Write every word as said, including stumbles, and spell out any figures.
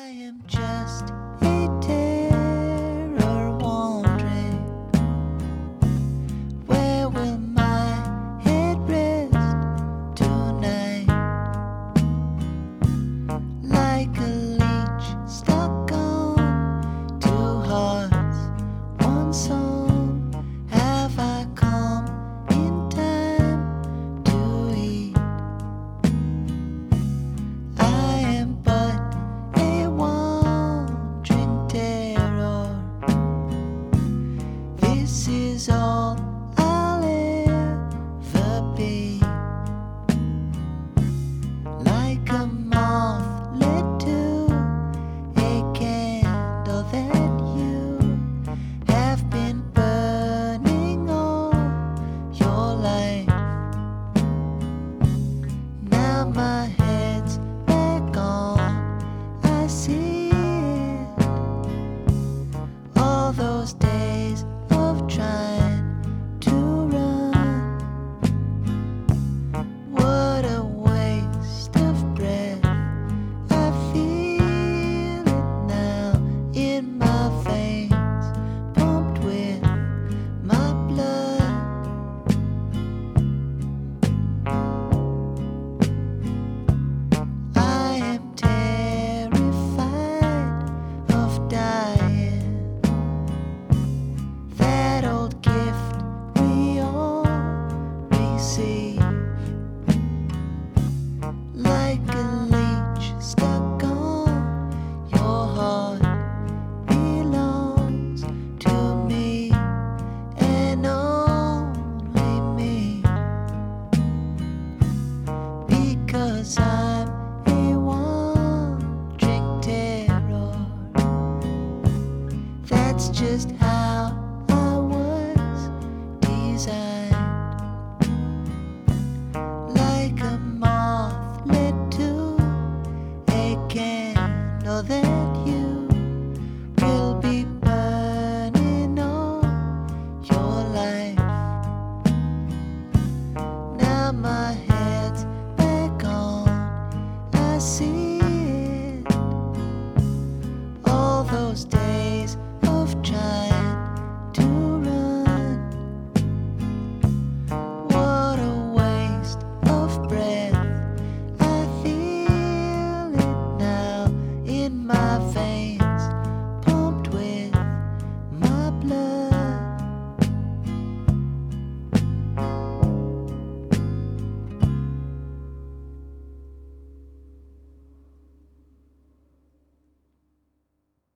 I am just a terror wandering. Where will my head rest tonight? Like a leech stuck on two hearts, one song have I come in time to eat. I am but a wandering terror. This is all I'll ever be. Like a moth led to a candle that you have been burning all your life. Now my head's back on, I see it. All those days of trying to run, what a waste of breath. I feel it now in my veins, pumped with my blood. I am terrified of dying. That old gift we all receive. Like a leech stuck on your heart, belongs to me and only me. Because I'm a wandering terror. That's just how I was designed. Like a moth led to a candle that you will be burning all your life. Now my head's back on, I see